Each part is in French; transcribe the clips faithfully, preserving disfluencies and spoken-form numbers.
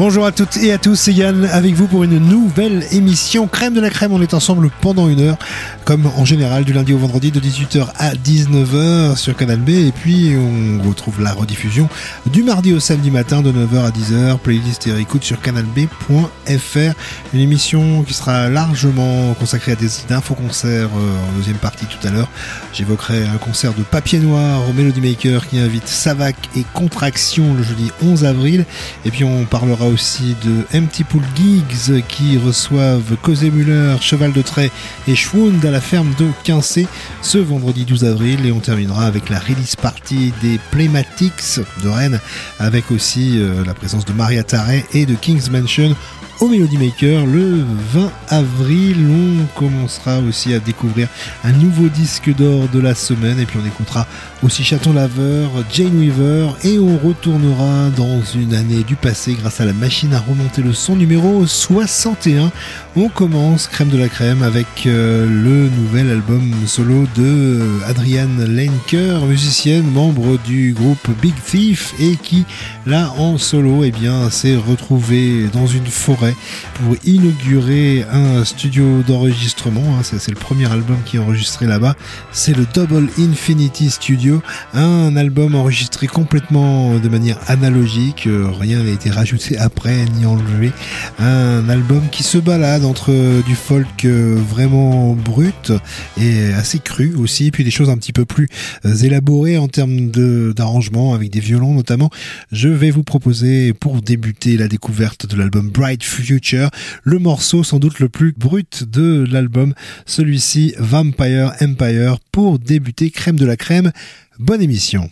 Bonjour à toutes et à tous, c'est Yann avec vous pour une nouvelle émission Crème de la Crème. On est ensemble pendant une heure, comme en général du lundi au vendredi de dix-huit heures à dix-neuf heures sur Canal B. Et puis on retrouve la rediffusion du mardi au samedi matin de neuf heures à dix heures, playlist et réécoute sur canal b point f r. Une émission qui sera largement consacrée à des info-concerts en deuxième partie tout à l'heure. J'évoquerai un concert de Papier Noir au Melody Maker qui invite Savac et Contraction le jeudi onze avril. Et puis on parlera aussi de Empty Pool Gigs qui reçoivent Cosé Muller, Cheval de Trait et Schwound à la ferme de Quincé ce vendredi douze avril. Et on terminera avec la release party des Playmatics de Rennes avec aussi euh, la présence de Maria Tarey et de King's Mansion au Melody Maker le vingt avril. On commencera aussi à découvrir un nouveau disque d'or de la semaine et puis on écoutera aussi Chaton Laveur, Jane Weaver et on retournera dans une année du passé grâce à la machine à remonter le son numéro soixante et un. On commence Crème de la Crème avec euh, le nouvel album solo de Adrienne Lenker, musicienne, membre du groupe Big Thief et qui là en solo eh bien s'est retrouvée dans une forêt pour inaugurer un studio d'enregistrement. Hein, c'est, c'est le premier album qui est enregistré là-bas. C'est le Double Infinity Studio, un album enregistré complètement de manière analogique. Euh, rien n'a été rajouté après ni enlevé. Un album qui se balade entre du folk euh, vraiment brut et assez cru aussi, puis des choses un petit peu plus euh, élaborées en termes de, d'arrangement avec des violons notamment. Je vais vous proposer pour débuter la découverte de l'album Bright Future, le morceau sans doute le plus brut de l'album, celui-ci Vampire Empire, pour débuter Crème de la Crème. Bonne émission.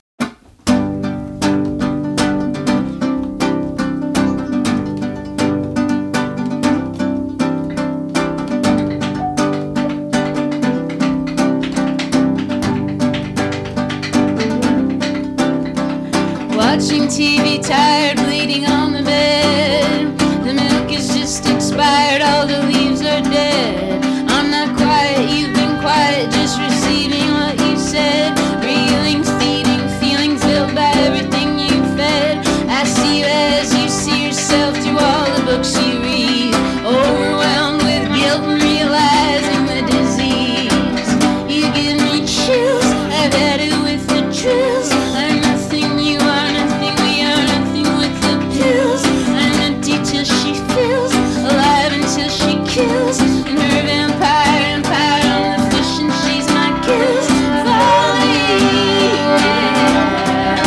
Watching T V, tired, bleeding on the bed. The milk is just expired, all the leaves are dead. I'm not quiet, you've been quiet, just receiving what you said. Reeling, feeding, feeling filled by everything you fed. I see you as you see yourself through all the books you read. Overwhelmed with guilt and realizing the disease. You give me chills, I've had it with the drills. I'm nothing, you are nothing, we are nothing with the pills. I'm empty till she feels, alive until she kills. And her vampire empire on the fish and she's my kills. Falling, yeah.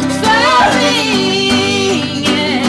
Falling,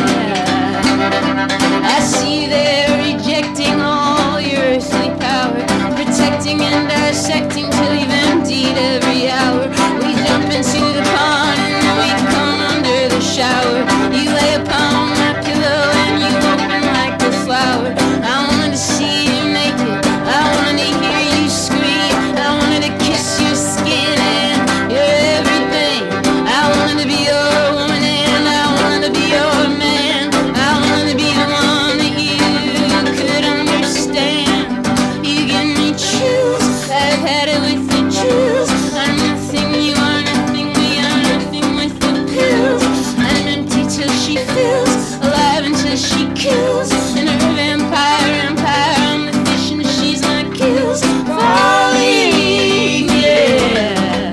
yeah. I see they're rejecting all your earthly power, protecting and dissecting till you've emptied every hour. We jump into the pond and then we come under the shower. You lay upon my pillow and you open like a flower. I wanted to see you naked, I wanted to hear you scream, I wanted to kiss your skin and your everything. I wanted to be your woman and I wanted to be your man. I wanted to be the one that you could understand. You give me chills, I've had it with the chills. I'm nothing, you are nothing, we are nothing with the pills. I'm empty till she feels, alive until she kills. And her vampire empire, I'm the fish and she's my kills. Falling, yeah.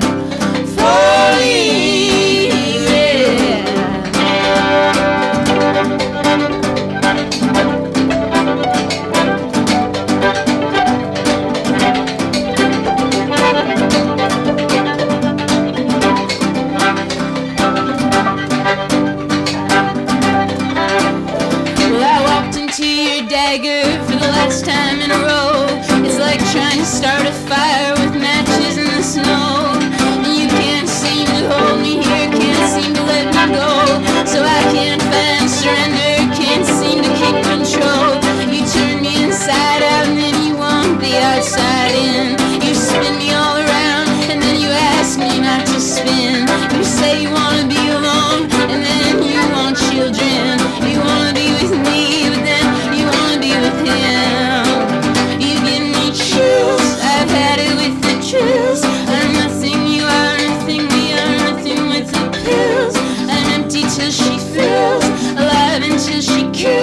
Falling, yeah. Well, I walked into your dagger for the last time in a row. It's like trying to start a fire with matches in the snow. And you can't seem to hold me here, can't seem to let me go. So I can't find surrender, can't seem to keep control. You turn me inside out and then you want the outside in. You spin me all around and then you ask me not to spin. You say you wanna be alone and then you want children. You wanna be with me but then you wanna be with him. You give me chills, I've had it with the chills. I'm nothing, you are nothing, we are nothing with the pills. I'm empty till she feels, alive until she kills.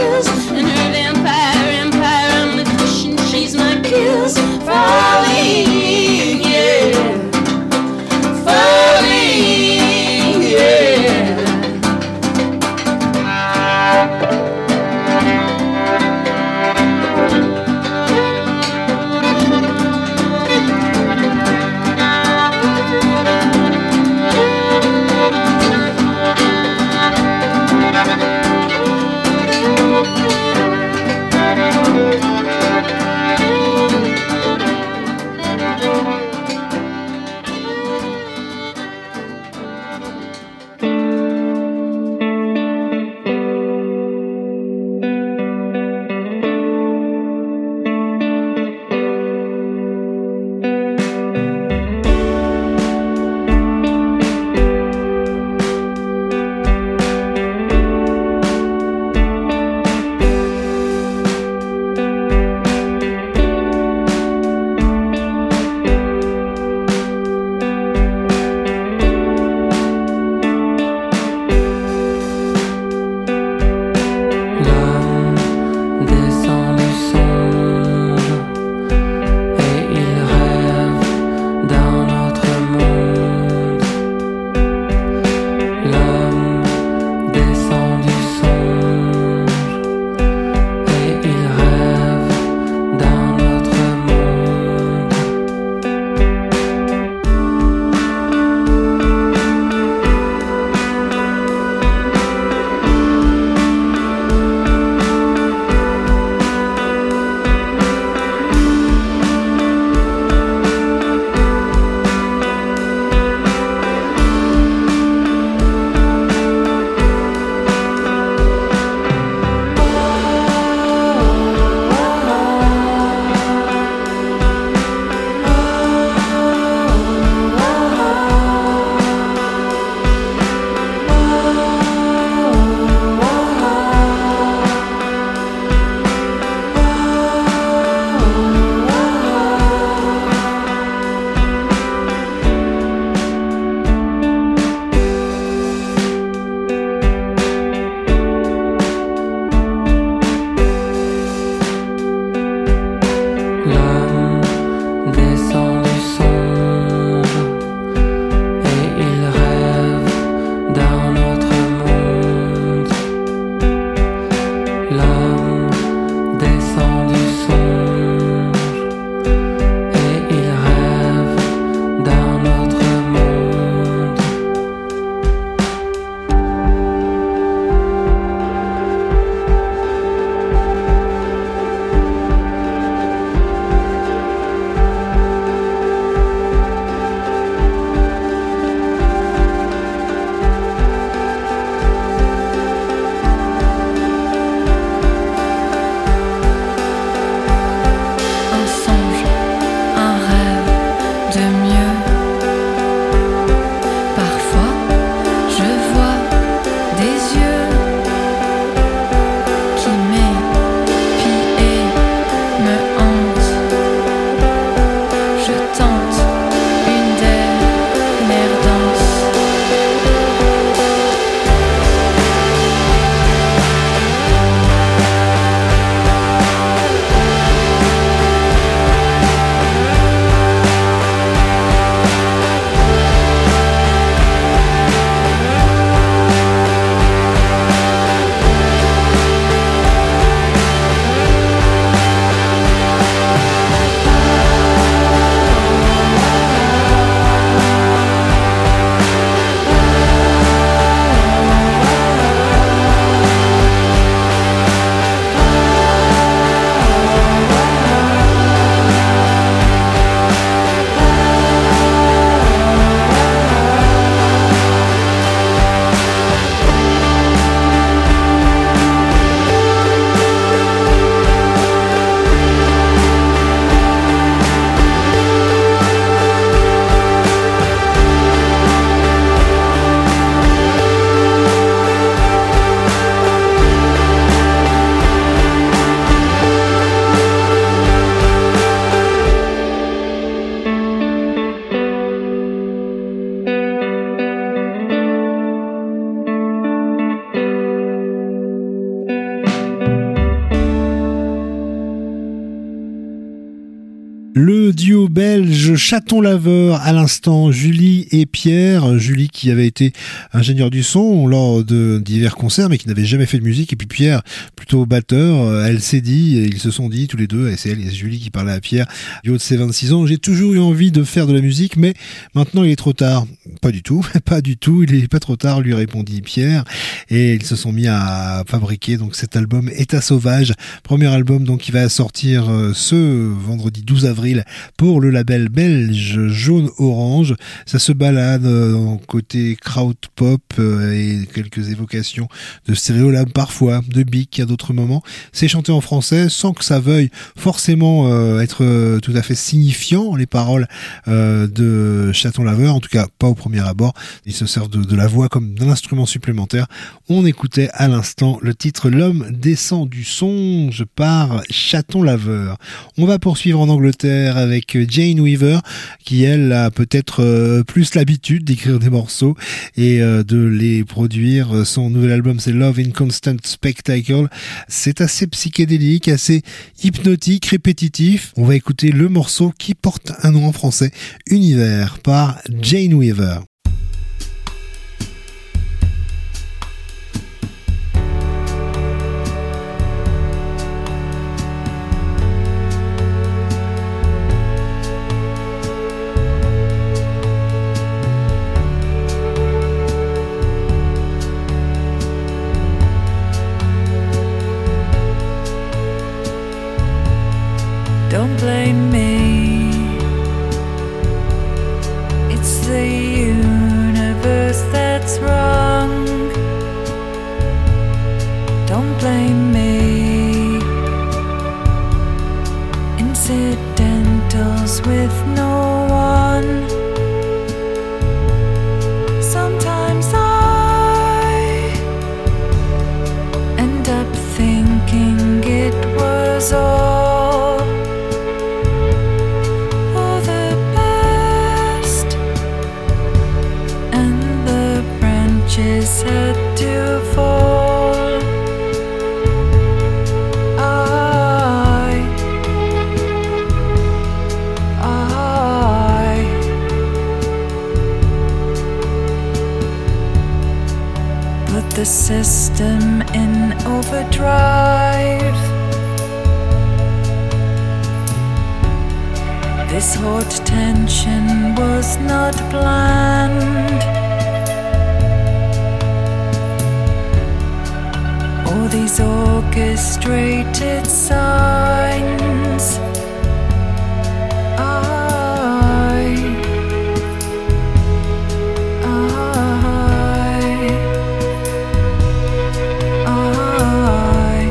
Le duo belge Chaton Laveur à l'instant, Julie et Pierre. Julie qui avait été ingénieur du son lors de divers concerts mais qui n'avait jamais fait de musique, et puis Pierre plutôt batteur. Elle s'est dit, et ils se sont dit tous les deux, et c'est elle et Julie qui parlait à Pierre du haut de ses vingt-six ans: j'ai toujours eu envie de faire de la musique mais maintenant il est trop tard. Pas du tout, pas du tout, il est pas trop tard, lui répondit Pierre, et ils se sont mis à fabriquer donc cet album État Sauvage, premier album donc qui va sortir ce vendredi douze avril pour le label belge Jaune Orange. Ça se balade en côté crowd pop et quelques évocations de Stereolab parfois, de Bic à d'autres moments. C'est chanté en français sans que ça veuille forcément euh, être euh, tout à fait signifiant, les paroles euh, de Chaton Laveur, en tout cas pas au premier abord. Ils se servent de, de la voix comme d'un instrument supplémentaire. On écoutait à l'instant le titre L'homme descend du songe par Chaton Laveur. On va poursuivre en Angleterre avec Jane Weaver, qui elle a peut-être euh, plus l'habitude d'écrire des morceaux et euh, de les produire. Son nouvel album, c'est Love in Constant Spectacle. C'est assez psychédélique, assez hypnotique, répétitif. On va écouter le morceau qui porte un nom en français, Univers, par Jane Weaver. Don't blame me, it's the universe that's wrong. Don't blame me, incidentals with no one. Sometimes I end up thinking it was all had to fall. I, I, put the system in overdrive. This hot tension was not planned. All these orchestrated signs, I, I, I.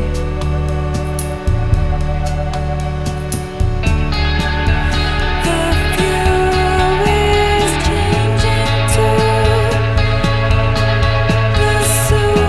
The view is changing too. The soul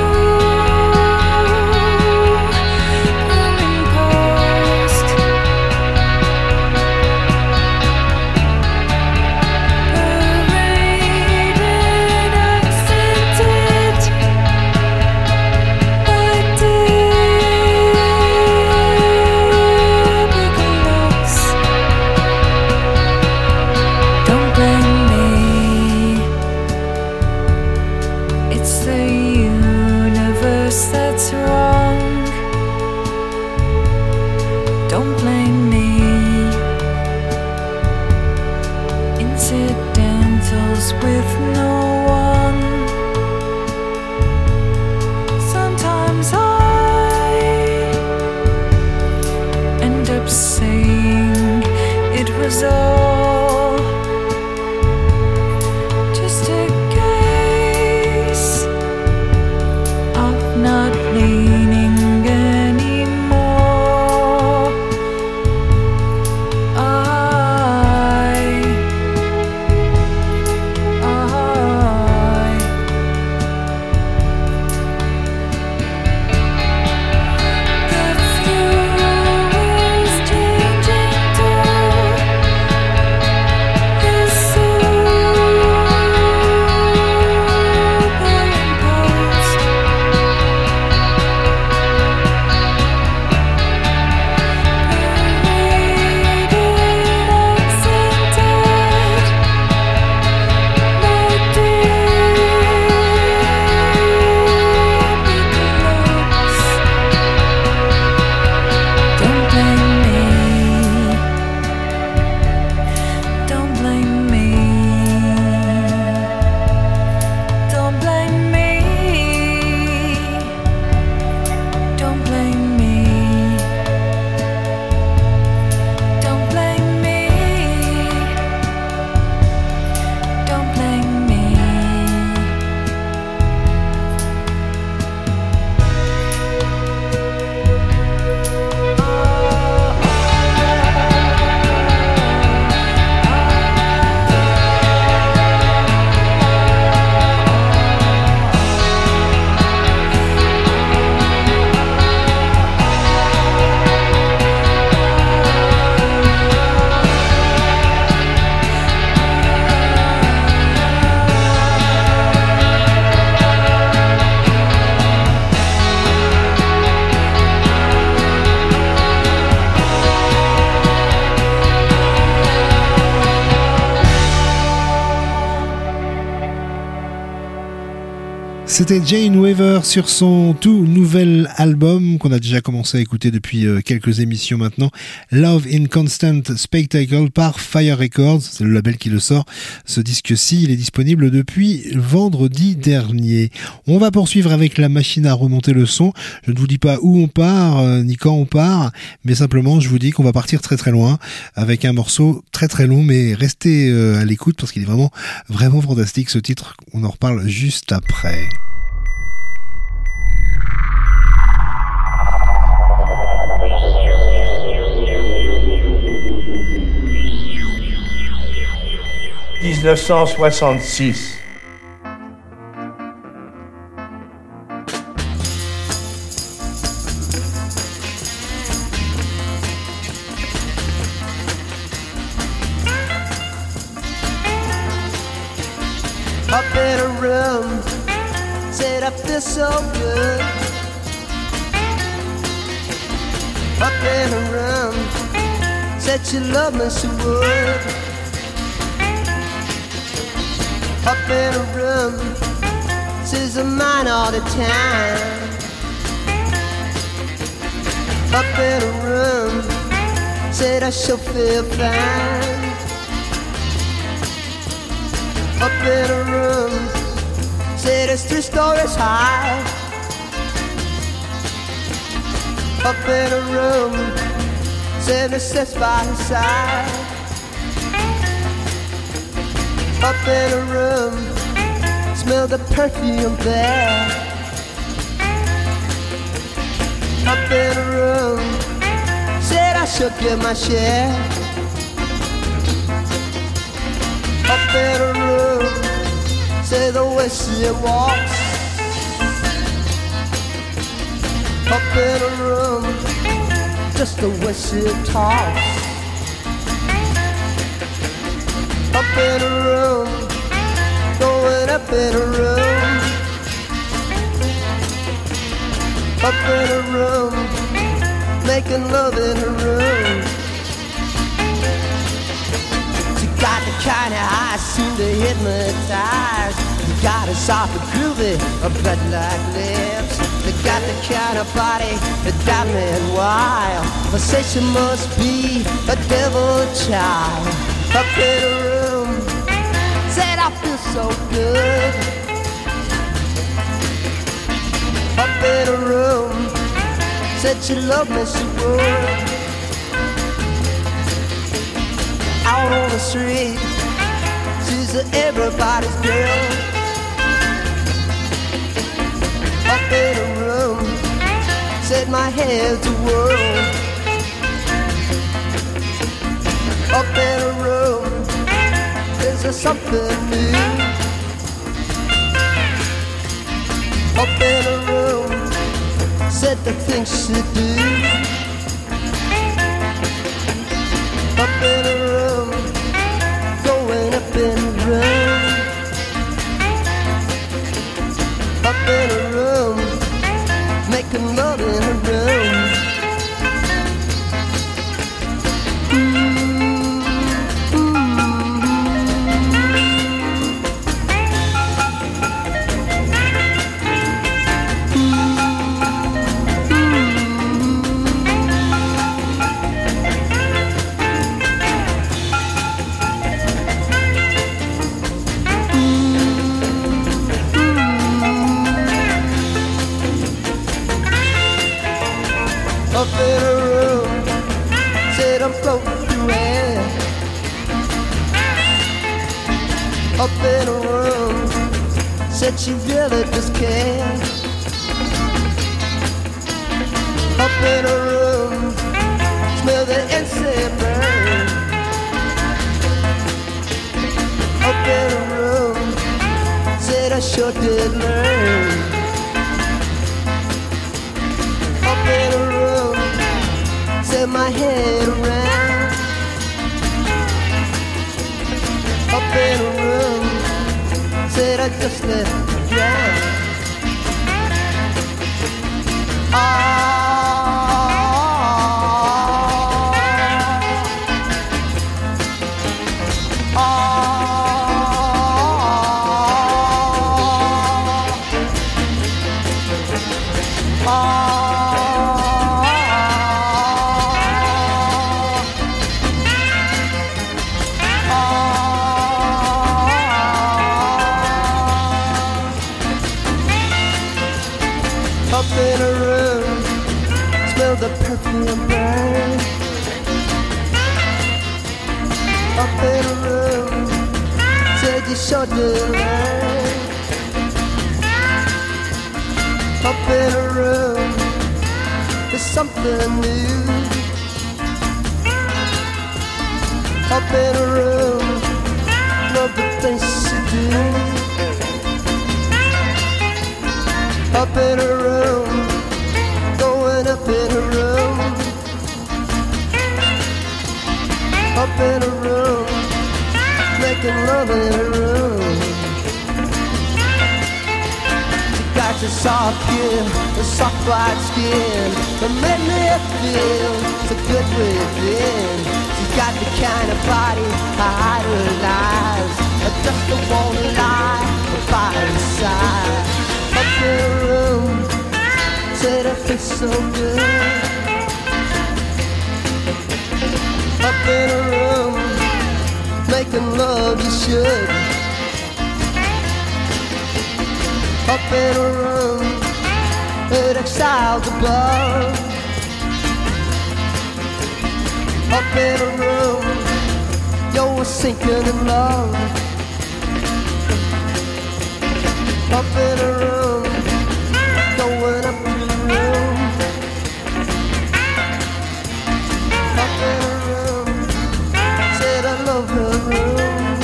with no one. Sometimes I end up saying it was all just a case of not leaning anymore. The view is changing too. C'était Jane Weaver sur son tout nouvel album qu'on a déjà commencé à écouter depuis quelques émissions maintenant, Love in Constant Spectacle par Fire Records, c'est le label qui le sort. Ce disque-ci, il est disponible depuis vendredi dernier. On va poursuivre avec la machine à remonter le son. Je ne vous dis pas où on part, euh, ni quand on part, mais simplement je vous dis qu'on va partir très très loin avec un morceau très très long, mais restez euh, à l'écoute parce qu'il est vraiment vraiment fantastique ce titre. On en reparle juste après. dix-neuf cent soixante-six. Up in a room, said I feel so good. Up in a room, said you love me so would. Up in a room, says I'm mine all the time. Up in a room, said I shall feel fine. Up in a room, said it's three stories high. Up in a room, said it sits by his side. Up in a room, smell the perfume there. Up in a room, said I should get my share. Up in a room, say the way she walks. Up in a room, just the way she talks. Up in a room, going up in a room. Up in a room, making love in a room. She got the kind of eyes seem to hypnotize. You got a soft and groovy, a blood-like lips. They got the kind of body that got me wild. I say she must be a devil child. Up in a room, said I feel so good. Up in a room, said she loved me so good. Out on the street, she's everybody's girl. Up in a room, said my head's a whirl. Up in a room, there's something new. Up in a room, said the things she do. Up in a room, going up in a room. Up in a room, making love in a room. Up in a room, said I'm floating through air. Up in a room, said she really just cared. Up in a room, smell the incense burn. Up in a room, said I sure did learn. Up in a room, set my head around. Up in a room, said I just let it drown. Ah. in a room, smell the perfume burn. Up in a room, said you sure do learn. Up in a room, there's something new. Up in a room, love the things you do. Up in a room, going up in a room. Up in a room, making love in a room. You got your soft skin, the soft white skin that made me feel so good within. You got the kind of body I idolize. I just don't wanna lie, but by the side. Up in a room, said I feel so good. Up in a room, making love you should. Up in a room, it exiles above. Up in a room, you're sinking in love. Up in a room, going up in a room. Up in a room, said I love her room.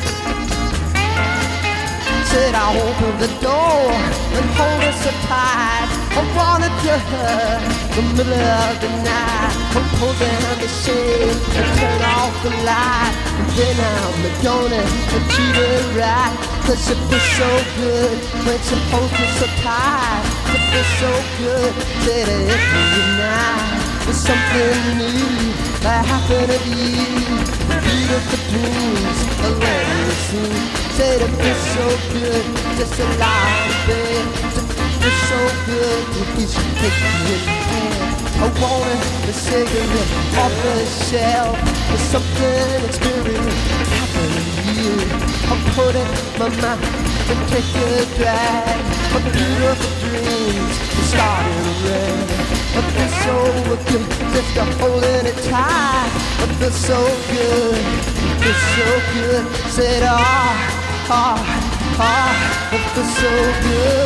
Said I open the door and hold her so tight. I wanted to her the middle of the night. I pull down the shade and turn off the light. And then I'm gonna treat her right. Cause it feels so good when she holds me so tight. It feels so good, said every night. There's something new that happened to you. Beautiful dreams, a letting see. Said it feels so good, just to lie in bed. It feels so good, you should take me in the hand. I wanted a cigarette off the shelf. There's something experience happening to you. I put it in my mouth and take a drag. My beautiful dreams are starting to red. I feel so good, just a holding it tight. I feel so good, I feel so good. Said ah, ah, ah, I feel so good.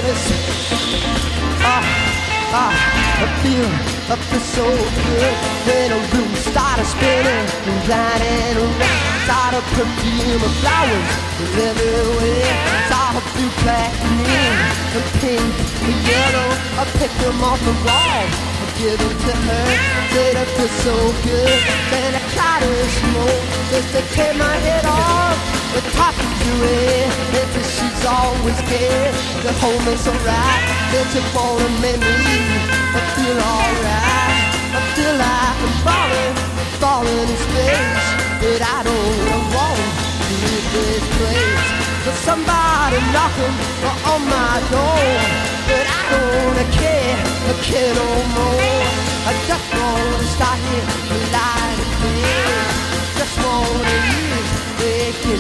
Ah, ah, I feel, I feel so good. Then a room started spinning and riding around. Saw the perfume of flowers everywhere. Saw a few black men, and pink and yellow. I picked them off the wall, I give them to her. Said I feel so good. Then I tried to smoke just to tear my head off. The top of your head, until she's always there to hold me so right. Then she wanna make me, I feel alright. I feel like I'm falling, falling in space. But I don't want to leave this place. There's somebody knocking on my door. But I don't care, I care no more. I just want to start here and lie in bed. Just want to use waking,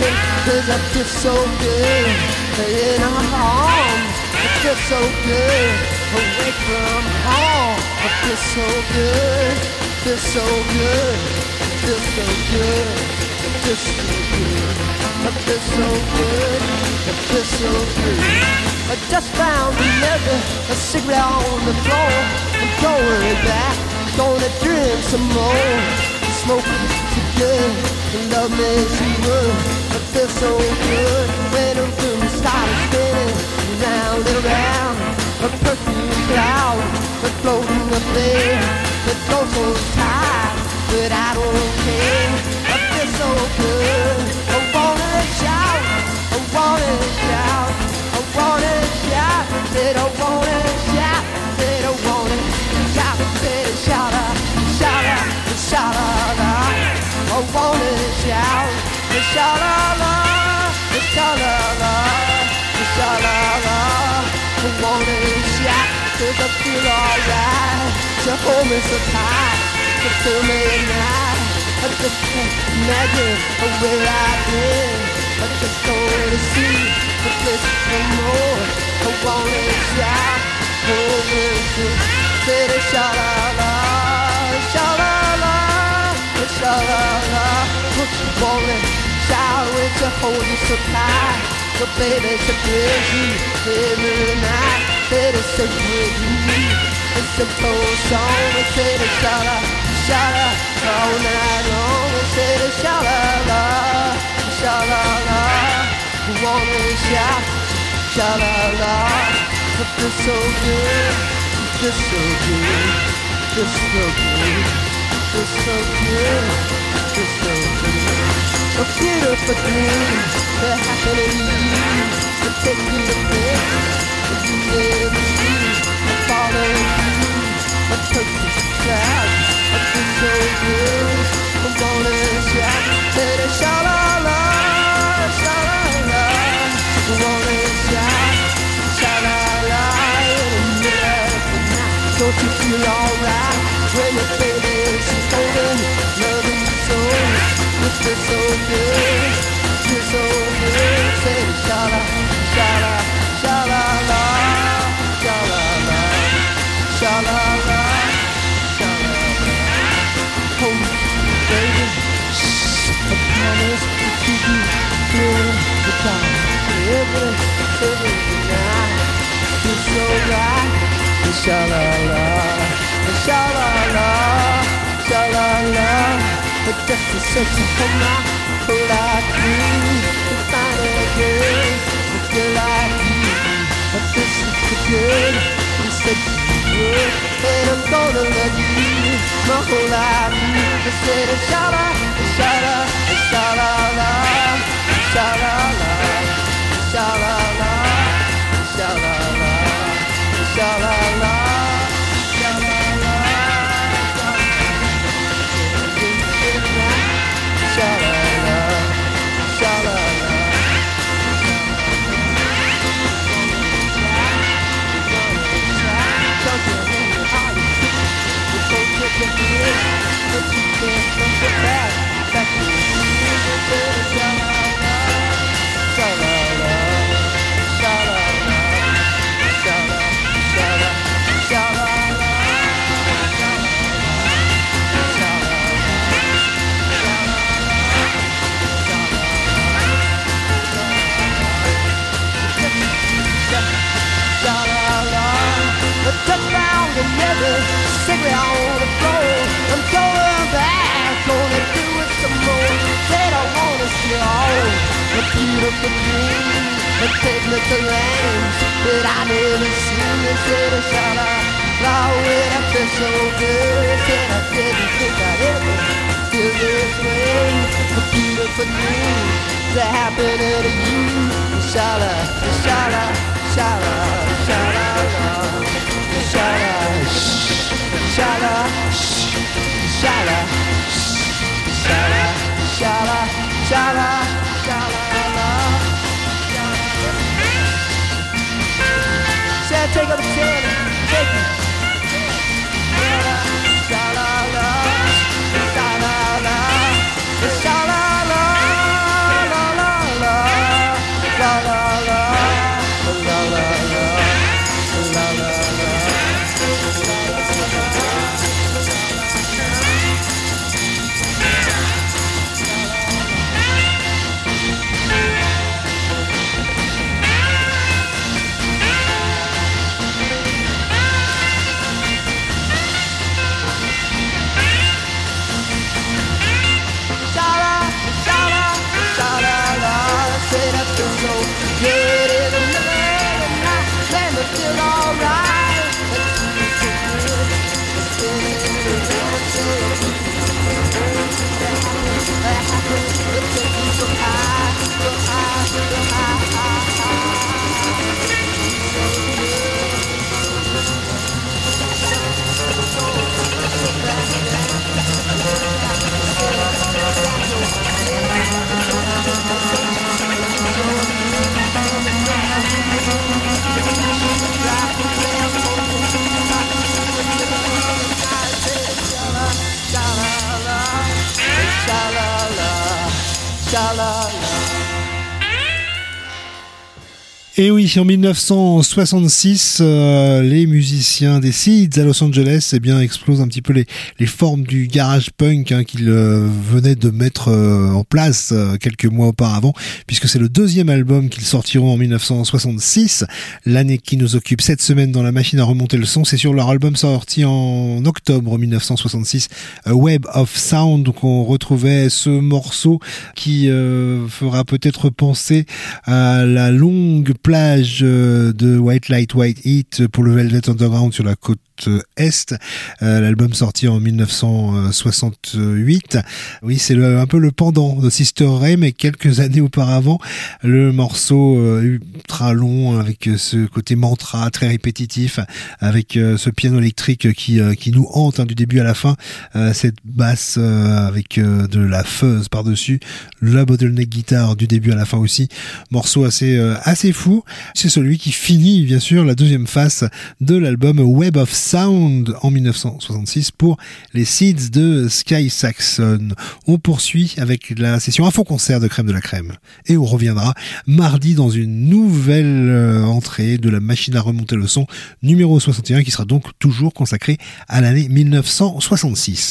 cause I feel so good in her arms. I feel so good away from home. I feel so good, feel so good. I feel so good, I feel so good, I feel so good, I feel so good. I just found another a cigarette on the floor. I'm going back, gonna drink some more. Smoke too good, and love me too good. I feel so good when the room started spinning round and around. A perfume cloud, but floating up there, it goes so tight. But I don't care, I feel so good. I wanna shout, I wanna shout, I wanna shout. Said I wanna shout, said I wanna shout. Said shout out, shout out, shout out. I wanna shout, shout out, shout out, shout out. I wanna shout, 'cause I feel alright. So hold me so tight. To feel me now, I just can't imagine where I've been. I just don't wanna see the place no more. I wanna shout, I Said a sha-la-la, sha-la-la, sha-la-la. Put you wanna shower with your holy supply. So baby, it's a busy every night. Said it's so good to me. It's a full song. It said a sha-la, sha-la, all night long. It said a sha-la-la, sha-la-la. Who wanna shout, sha-la-la. But this so good, this so good, this so good, this so good, this so good. A beautiful dream that happened in you. To take you to bed, that you never see. I'm following you, a perfect crowd. I feel so good, I'm gonna shout. Said a sha-la-la, sha-la-la. I'm gonna shout, sha-la-la. In the middle of the night, don't you feel alright? When your baby is holding, loving you so. It feels so good, it feels so good. Say sha-la, sha-la, sha-la-la, sha-la-la, sha-la-la, sha-la-la. Hold me, baby, I promise to keep you till the time. Every, every night, feels so right. Sha-la-la, sha-la-la, sha-la-la. But just a search for my whole life dream. To find a girl who feel like you. But this is the good, you said you would. And I'm gonna love you my whole life. I said a sha-la, a sha-la, a sha-la-la, sha-la-la, sha-la-la, sha-la-la, sha-la-la, sha-la-la. Sha-la-la, sha-la-la. Don't you know how you feel? You go get your fears, but you can't think it back. Back to the fears, sha-la-la, sha-la-la, sha-la-la, sha-la, sha-la, sha-la-la. Touch down together, cigarette on the floor. I'm going back, gonna do it some more. Said I wanna see all a beautiful dream, a technical lands that I never seen. They said a sha-la, oh, it I feel so good. Said I didn't think I'd ever feel this way. A beautiful dream that happened to you. Sha-la, sha-la, sha-la, sha-la-la. Sha-la, sha-la, sha-la, sha-la, sha-la, sha-la, sha-la-la. Say, take up a chair, take it. Sha-la-la, sha-la-la, sha-la-la, la-la-la, la-la-la, la-la-la, la-la-la. Good in the middle of the night, then we feel alright. It's so good, it's spinning around so that happens, it takes you so high, so high, so high, high, high. Et oui, en dix-neuf cent soixante-six, euh, les musiciens des Seeds à Los Angeles, eh bien, explosent un petit peu les, les formes du garage punk hein, qu'ils euh, venaient de mettre euh, en place euh, quelques mois auparavant, puisque c'est le deuxième album qu'ils sortiront en dix-neuf cent soixante-six, l'année qui nous occupe cette semaine dans la machine à remonter le son. C'est sur leur album sorti en octobre mille neuf cent soixante-six, A Web of Sound, qu'on retrouvait ce morceau qui euh, fera peut-être penser à la longue plage de White Light, White Heat pour le Velvet Underground sur la côte Est, euh, l'album sorti en dix-neuf cent soixante-huit. Oui, c'est le, un peu le pendant de Sister Ray, mais quelques années auparavant, le morceau euh, ultra long avec ce côté mantra très répétitif, avec euh, ce piano électrique qui euh, qui nous hante hein, du début à la fin, euh, cette basse euh, avec euh, de la fuzz par-dessus, la bottleneck guitare du début à la fin aussi, morceau assez euh, assez fou. C'est celui qui finit bien sûr la deuxième face de l'album Web of Sound en dix-neuf cent soixante-six pour les Seeds de Sky Saxon. On poursuit avec la session info-concert de Crème de la Crème et on reviendra mardi dans une nouvelle euh, entrée de la machine à remonter le son numéro soixante et un qui sera donc toujours consacrée à l'année dix-neuf cent soixante-six.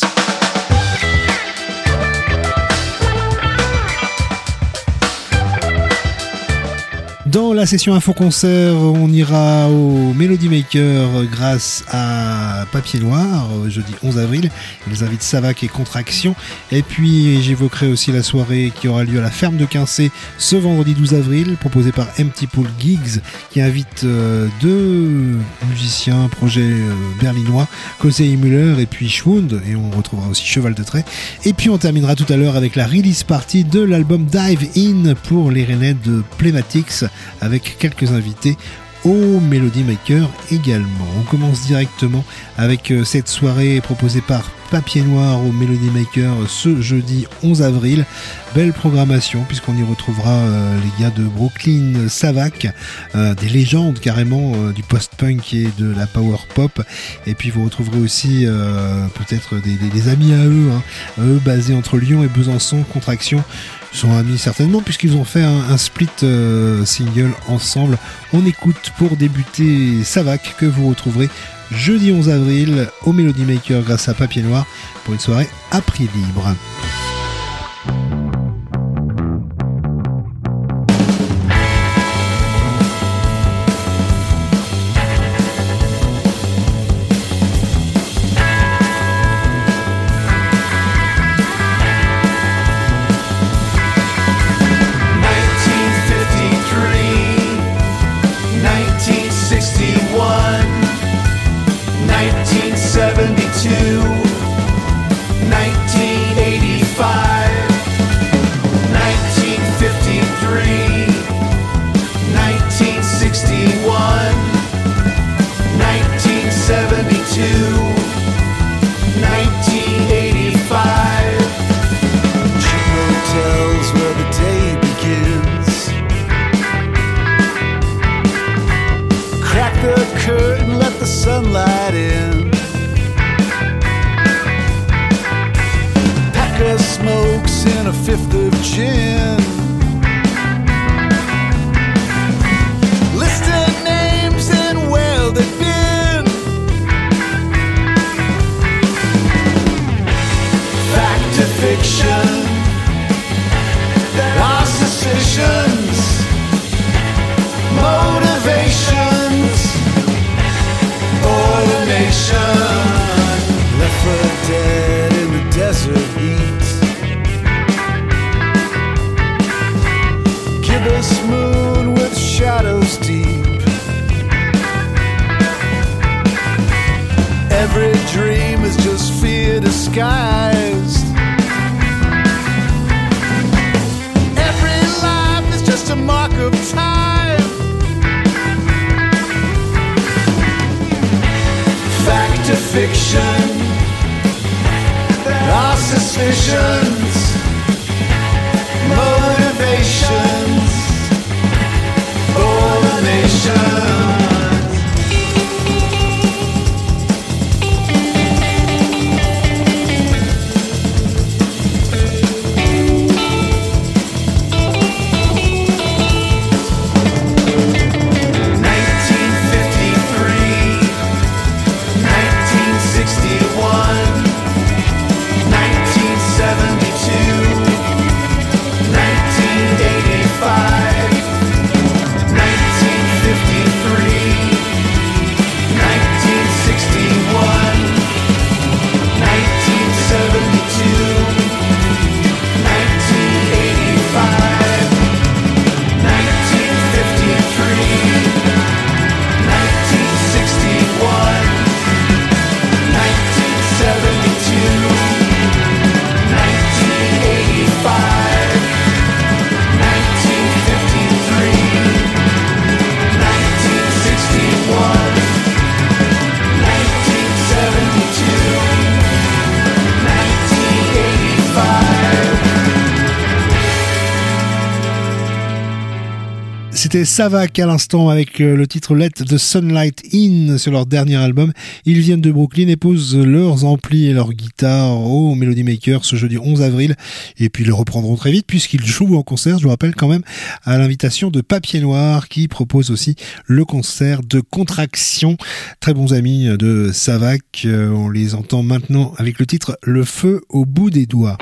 Dans la session info-concert, on ira au Melody Maker grâce à Papier Noir, jeudi onze avril. Ils invitent Savac et Contraction. Et puis, j'évoquerai aussi la soirée qui aura lieu à la ferme de Quincé ce vendredi douze avril, proposée par Empty Pool Gigs, qui invite euh, deux musiciens, projet euh, berlinois, Kosei Müller et puis Schwund. Et on retrouvera aussi Cheval de Trait. Et puis, on terminera tout à l'heure avec la release party de l'album Dive In pour les Rennais de Pneumatics, avec quelques invités au Melody Maker également. On commence directement avec euh, cette soirée proposée par Papier Noir au Melody Maker ce jeudi onze avril. Belle programmation puisqu'on y retrouvera euh, les gars de Brooklyn, Savac, euh, des légendes carrément euh, du post-punk et de la power pop. Et puis vous retrouverez aussi euh, peut-être des, des, des amis à eux, hein, eux basés entre Lyon et Besançon, Contraction. Sont amis certainement puisqu'ils ont fait un, un split euh, single ensemble. On écoute pour débuter Savac que vous retrouverez jeudi onze avril au Melody Maker grâce à Papier Noir pour une soirée à prix libre. seventy-two, nineteen eighty-five, nineteen fifty-three, nineteen sixty-one, nineteen seventy-two, nineteen eighty-five. Cheap hotels where the day begins. Crack the curtain, let the sunlight in. Smokes in a fifth of gin. Listed names and where they've been. Fact to fiction. There are suspicions, motivations, ordination. Left for dead in the desert heat. This moon with shadows deep. Every dream is just fear disguised. Every life is just a mark of time. Fact to fiction. There are suspicions, motivations, all the nations. C'était Savak à l'instant avec le titre Let the Sunlight In sur leur dernier album. Ils viennent de Brooklyn et posent leurs amplis et leurs guitares au Melody Maker ce jeudi onze avril et puis ils le reprendront très vite puisqu'ils jouent en concert, je vous rappelle quand même, à l'invitation de Papier Noir qui propose aussi le concert de Contraction. Très bons amis de Savak, on les entend maintenant avec le titre Le feu au bout des doigts.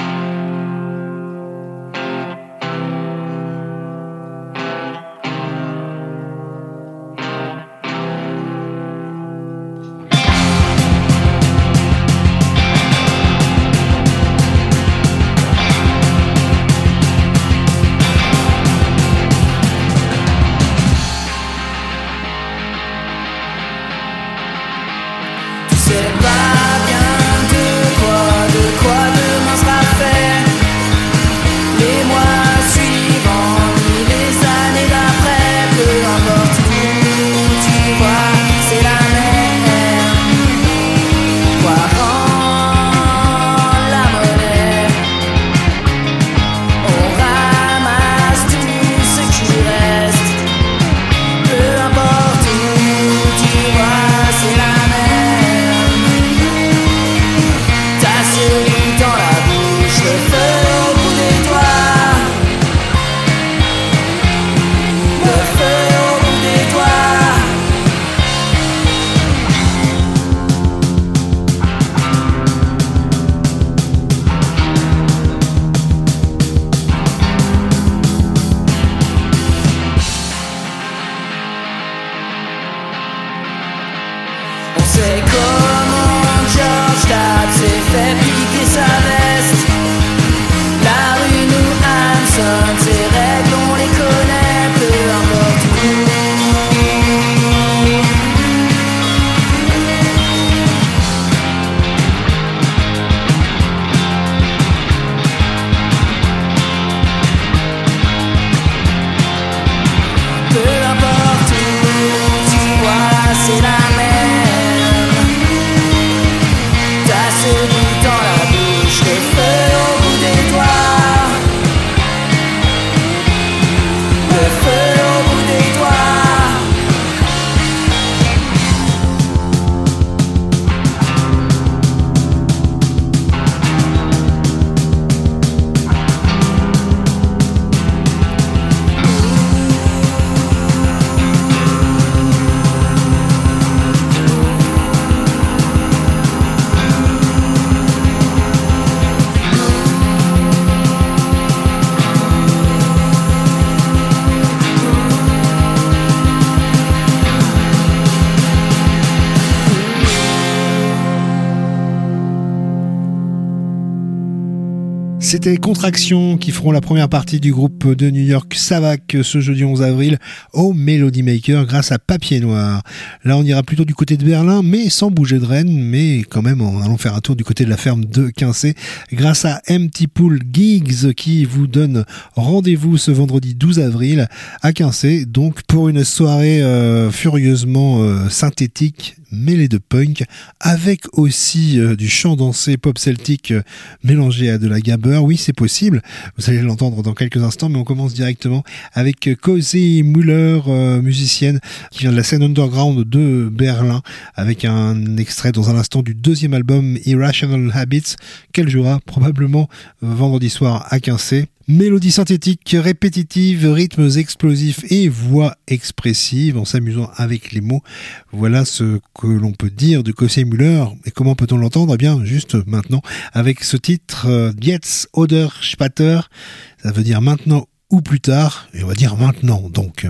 C'était Contraction qui feront la première partie du groupe de New York Savak ce jeudi onze avril au Melody Maker grâce à Papier Noir. Là on ira plutôt du côté de Berlin mais sans bouger de Rennes, mais quand même en allant faire un tour du côté de la ferme de Quincé grâce à Empty Pool Gigs qui vous donne rendez-vous ce vendredi douze avril à Quincé, donc pour une soirée euh, furieusement euh, synthétique mêlé de punk avec aussi euh, du chant dansé pop celtique euh, mélangé à de la gabber. Oui, c'est possible. Vous allez l'entendre dans quelques instants, mais on commence directement avec euh, Cozy Müller, euh, musicienne qui vient de la scène underground de Berlin, avec un extrait dans un instant du deuxième album Irrational Habits qu'elle jouera probablement euh, vendredi soir à Quincé. Mélodie synthétique, répétitive, rythmes explosifs et voix expressive en s'amusant avec les mots. Voilà ce que l'on peut dire de Cozy Müller. Et comment peut-on l'entendre? Eh bien, juste maintenant, avec ce titre euh, Jetzt oder später. Ça veut dire maintenant ou plus tard. Et on va dire maintenant, donc.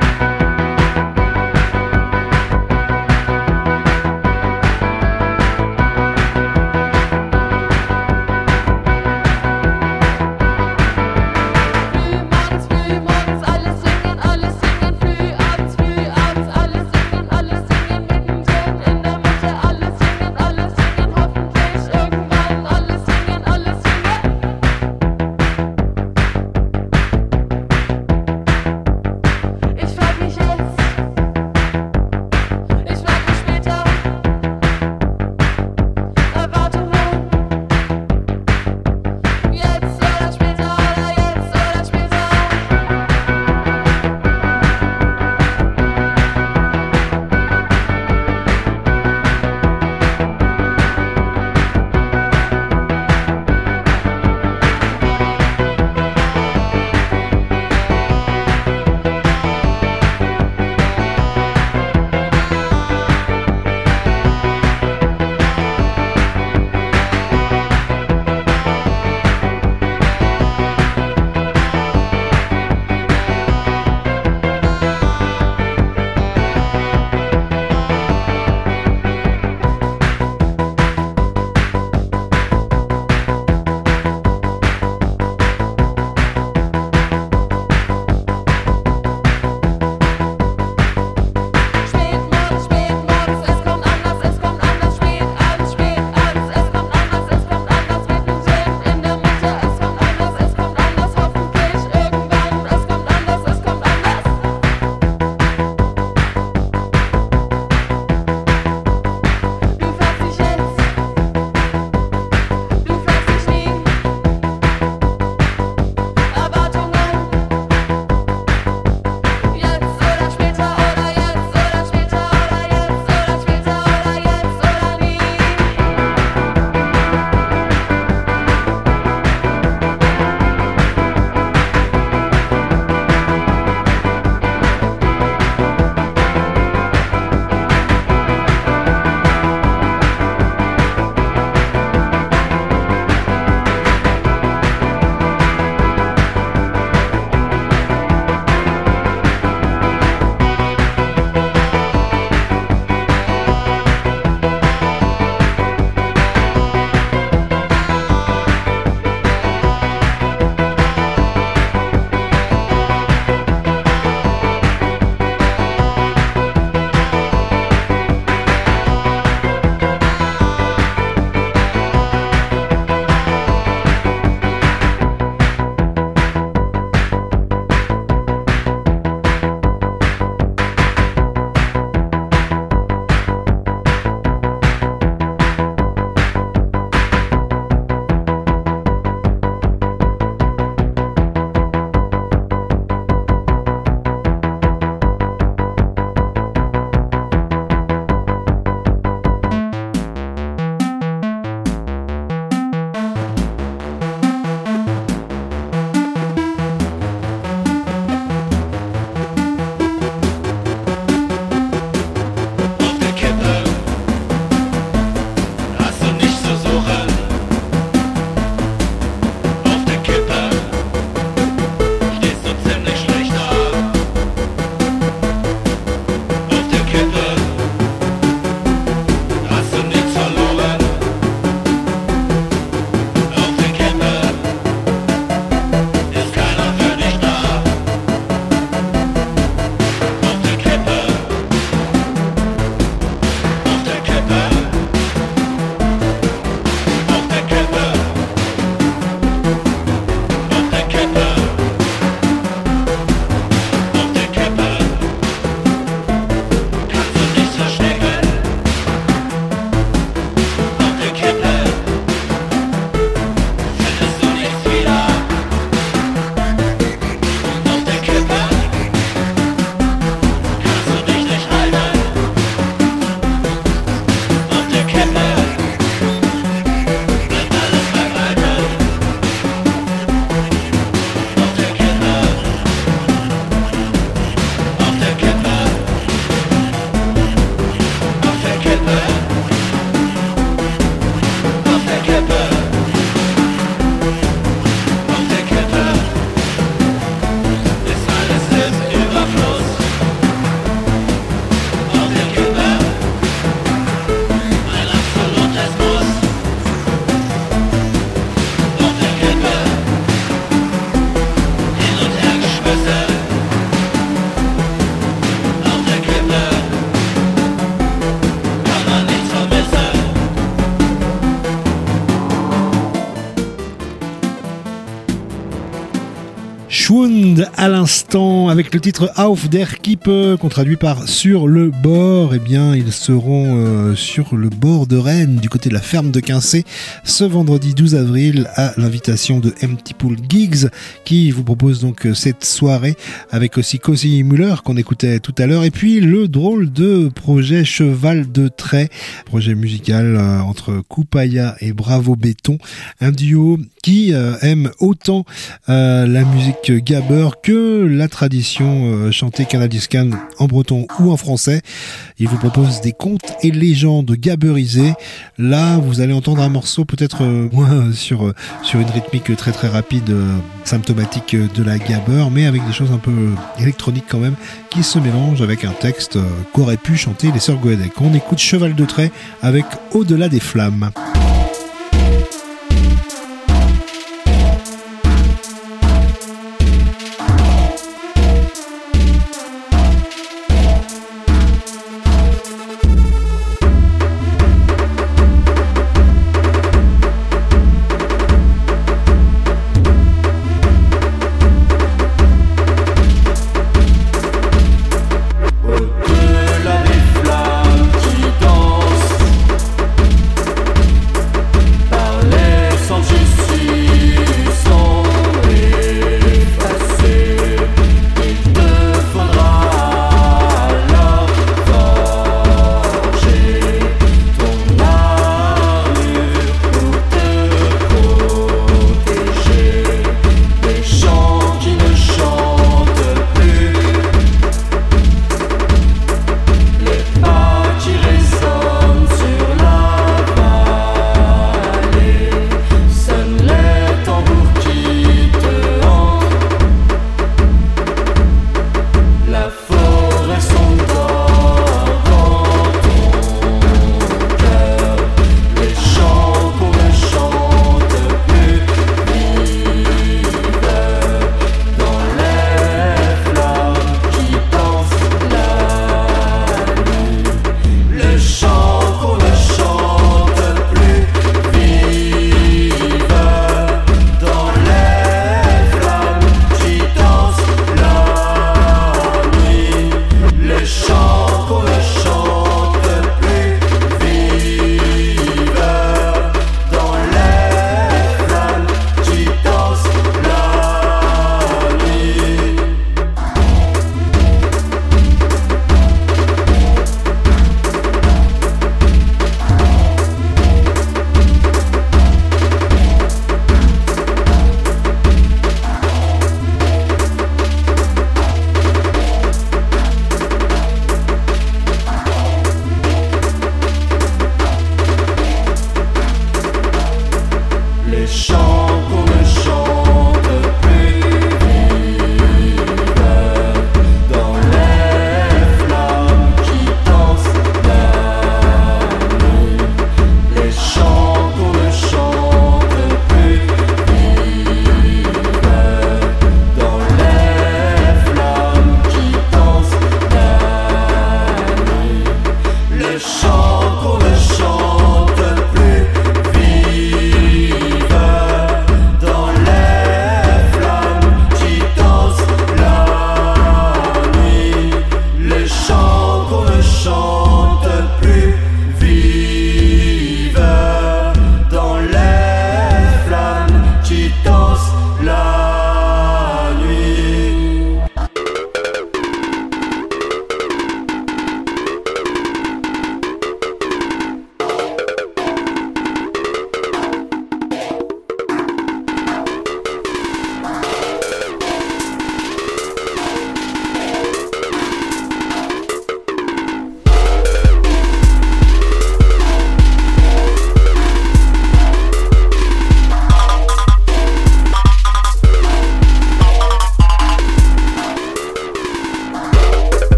Thank Band à l'instant avec le titre Auf der Kippe, qu'on traduit par Sur le bord. Eh bien, ils seront euh, sur le bord de Rennes, du côté de la ferme de Quincé, ce vendredi douze avril, à l'invitation de Empty Pool Gigs, qui vous propose donc cette soirée avec aussi Cozy Muller qu'on écoutait tout à l'heure, et puis le drôle de projet Cheval de Trait, projet musical euh, entre Koupaya et Bravo Béton, un duo qui euh, aime autant euh, la musique gabber que la tradition euh, chantée canadiscan en breton ou en français. Il vous propose des contes et légendes gabberisées. Là, vous allez entendre un morceau peut-être euh, moins sur euh, sur une rythmique très très rapide, euh, symptomatique de la gabber, mais avec des choses un peu électroniques quand même, qui se mélangent avec un texte euh, qu'auraient pu chanter les Sœurs Goédec. On écoute Cheval de Trait avec Au-delà des flammes.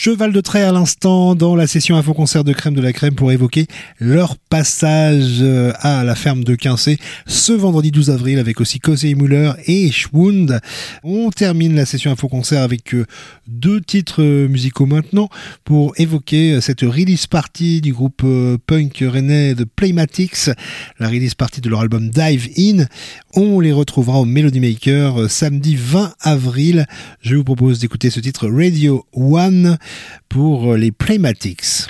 cheval de trait à l'instant dans la session info-concert de Crème de la Crème pour évoquer leur passage à la ferme de Quincé ce vendredi douze avril avec aussi Kosei Müller et Schwund. On termine la session info-concert avec deux titres musicaux maintenant pour évoquer cette release party du groupe punk rennais The Playmatics, la release party de leur album Dive In. On les retrouvera au Melody Maker samedi vingt avril. Je vous propose d'écouter ce titre Radio One pour les Playmatics.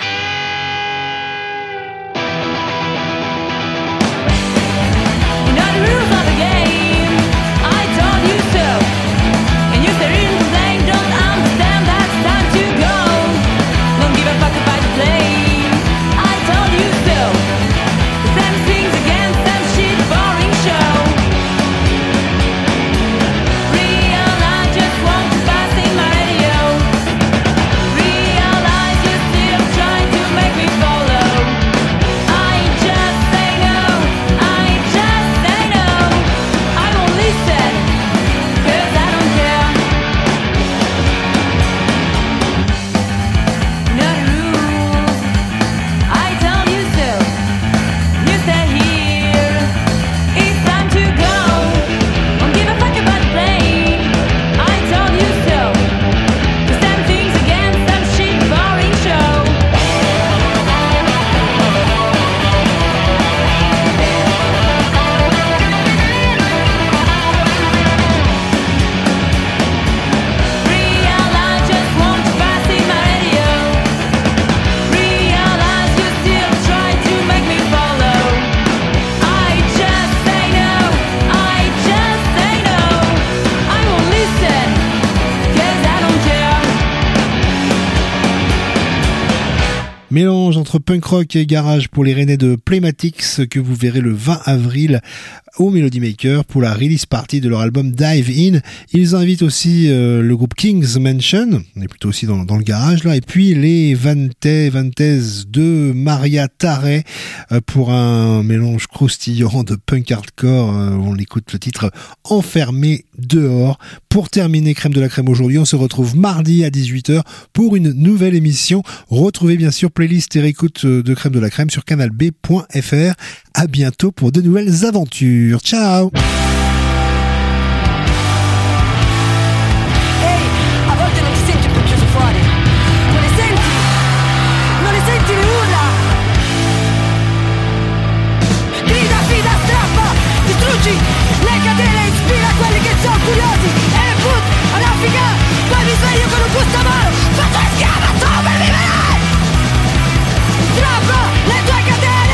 Mélange entre punk rock et garage pour les Rennais de Playmatics que vous verrez le vingt avril au Melody Maker pour la release party de leur album Dive In. Ils invitent aussi euh, le groupe King's Mansion, on est plutôt aussi dans, dans le garage là, et puis les Vante Vantes de Maria Taré euh, pour un mélange croustillant de punk hardcore. Euh, on l'écoute le titre Enfermé dehors. Pour terminer Crème de la Crème aujourd'hui, on se retrouve mardi à dix-huit heures pour une nouvelle émission. Retrouvez bien sûr playlist et réécoute de Crème de la Crème sur canal b point f r. À bientôt pour de nouvelles aventures. Ciao! Ehi, a volte non ti senti un po' chiuso fuori? Non le senti? Non le senti le urla? Grida, fida, strappa, distruggi le catene, ispira quelli che sono curiosi e put alla figa, poi mi sveglio con un gusto amaro, faccio la schiava, sto per vivere! Strappa le tue catene!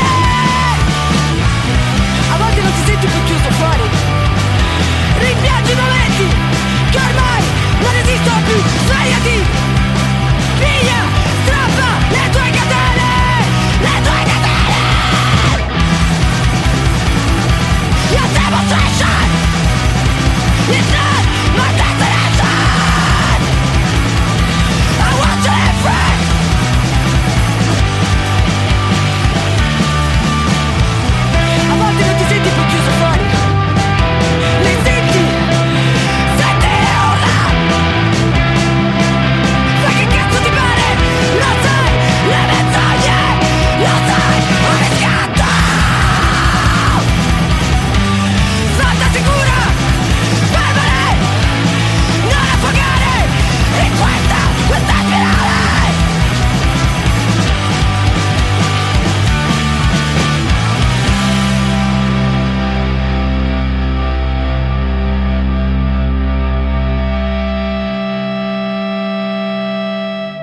A volte non ti senti più chiuso fuori. Rimpiangi i momenti che ormai non esistono più. Svegliati, piglia, strappa le tue catene, le tue catene. Your demonstration is